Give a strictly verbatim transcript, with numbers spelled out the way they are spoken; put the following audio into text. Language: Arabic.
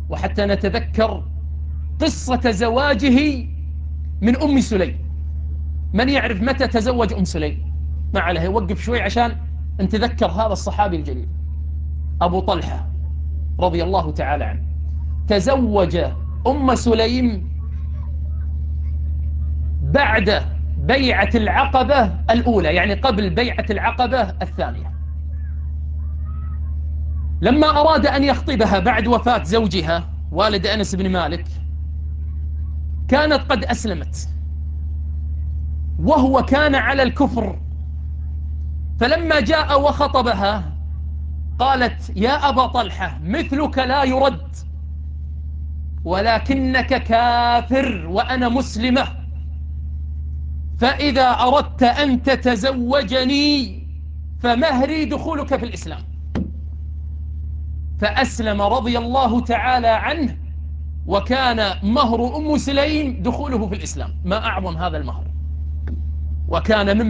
وحتى نتذكر قصة زواجه من أم سليم. من يعرف متى تزوج أم سليم؟ ما عليه، يوقف شوي عشان نتذكر هذا الصحابي الجليل أبو طلحة رضي الله تعالى عنه. تزوج أم سليم بعد بيعة العقبة الأولى، يعني قبل بيعة العقبة الثانية. لما أراد أن يخطبها بعد وفاة زوجها والد أنس بن مالك، كانت قد أسلمت وهو كان على الكفر. فلما جاء وخطبها قالت: يا أبا طلحة، مثلك لا يرد، ولكنك كافر وأنا مسلمة، فإذا أردت أن تتزوجني فمهري دخولك في الإسلام. فأسلم رضي الله تعالى عنه، وكان مهر أم سليم دخوله في الإسلام. ما أعظم هذا المهر، وكان من